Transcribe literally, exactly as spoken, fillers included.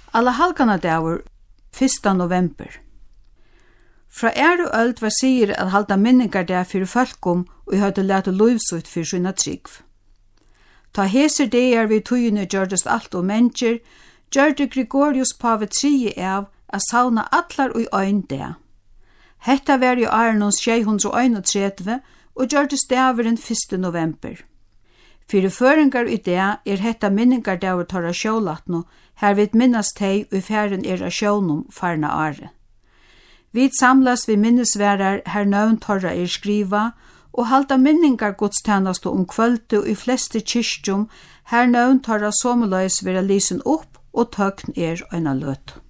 Alla halkanadagur, fyrsta november. Fra er og øld var sier at halda minningar der fyrir folkum og høyde lete løvsut fyrir sinna trygg. Ta heser deir vi tøyene gjørdest alt og mennesker, gjørde Gregorius Pave tredje av a sauna allar og øyn det. Hetta var i Arnons sjey hundre og einogtredve og gjørdest daveren fyrsta november. Fyrir føringar i det er hetta minningar dagur torra sjólatno, her vid minnast tei og færen er a sjónum farna are. Vi samlas vi minnesværar her nøvn torra er skriva, og halda minningar godstjenast om kvöldu og i fleste kyrkjum, her nøvn torra somuløys vera lysen opp og tøgn er øyna løt.